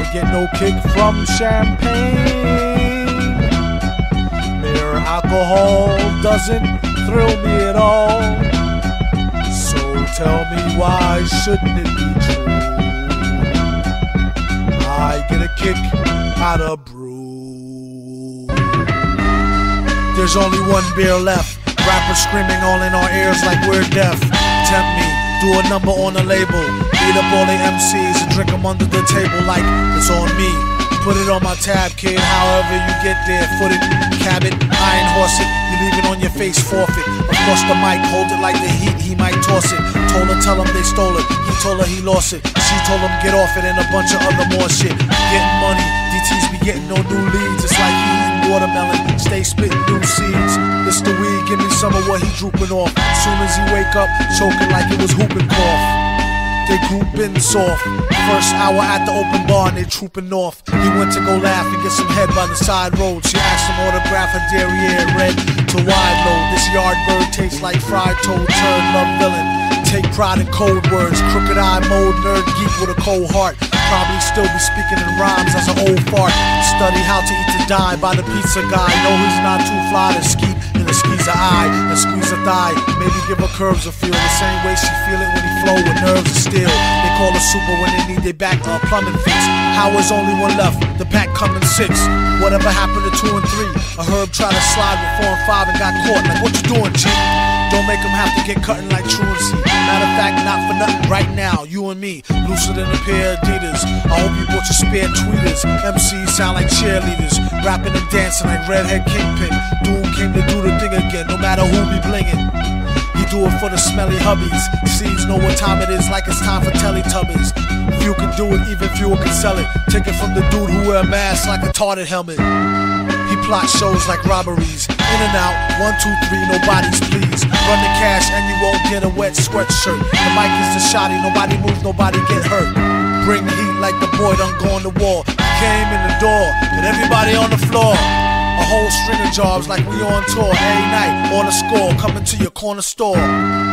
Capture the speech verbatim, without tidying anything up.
get no kick from champagne. Mere alcohol doesn't thrill me at all. So tell me, why shouldn't it be true? I get a kick out of brew. There's only one beer left. Rappers screaming all in our ears like we're deaf. Tempt me, do a number on a label. Beat up all the M Cs and drink them under the table like it's on me. Put it on my tab, kid, however you get there. Foot it, cab it, iron horse it. You leave it on your face, forfeit. Across the mic, hold it like the heat, he might toss it. Told her, tell him they stole it. He told her he lost it. She told him get off it and a bunch of other more shit. Getting money, D Ts be getting no new leads. It's like eating watermelon, stay spitting new seeds. This the weed, give me some of what he drooping off. Soon as he wake up, choking like it was whooping cough. They groupin' soft. First hour at the open bar and they trooping off. He went to go laugh and get some head by the side road. She asked him autograph her derriere, red to wide load. This yard bird tastes like fried toad, turd, love villain. Take pride in code words, crooked eye mode, nerd geek with a cold heart. Probably still be speaking in rhymes as an old fart. Study how to eat to die by the pizza guy. Know he's not too fly to ski in the squeeze a eye and squeeze a thigh. Maybe give her curves a feel the same way she feel it when he flow with nerves of steel. They call her super when they need their back uh, plumbing fix. How is only one left? The pack coming six. Whatever happened to two and three? A herb tried to slide with four and five and got caught. Like what you doing, G? Don't make them have to get cutting like truancy. Matter of fact, not for nothing. Right now, you and me, looser than a pair of Adidas. I hope you bought your spare tweeters. M Cs sound like cheerleaders, rapping and dancing like Redhead Kingpin. Doom came to do the thing again, no matter who be blingin'. He do it for the smelly hubbies. Seeds know what time it is, like it's time for Teletubbies. Few can do it, even fewer can sell it. Take it from the dude who wear a mask like a tarted helmet. He plot shows like robberies. In and out, one, two, three, nobody's pleased. Run the cash and you won't get a wet sweatshirt. The mic is the shotty, nobody moves, nobody get hurt. Bring the heat like the boy done gone to war. Came in the door, and everybody on the floor. A whole string of jobs like we on tour. Every night, on the score, coming to your corner store.